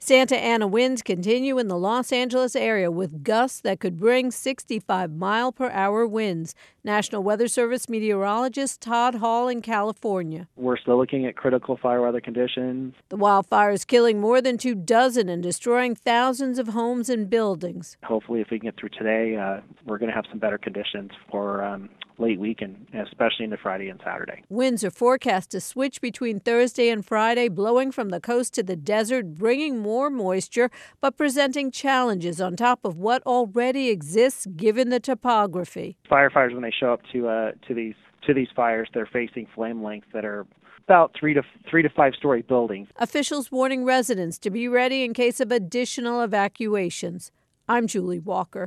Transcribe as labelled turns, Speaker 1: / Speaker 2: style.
Speaker 1: Santa Ana winds continue in the Los Angeles area with gusts that could bring 65-mile-per-hour winds. National Weather Service meteorologist Todd Hall in California.
Speaker 2: We're still looking at critical fire weather conditions.
Speaker 1: The wildfires killing more than 24 and destroying thousands of homes and buildings.
Speaker 2: Hopefully, if we can get through today, we're going to have some better conditions for late week and especially into Friday and Saturday.
Speaker 1: Winds are forecast to switch between Thursday and Friday, blowing from the coast to the desert, bringing more moisture, but presenting challenges on top of what already exists given the topography.
Speaker 2: Firefighters, when they show up to these fires, they're facing flame lengths that are about 3 to 5-story buildings.
Speaker 1: Officials warning residents to be ready in case of additional evacuations. I'm Julie Walker.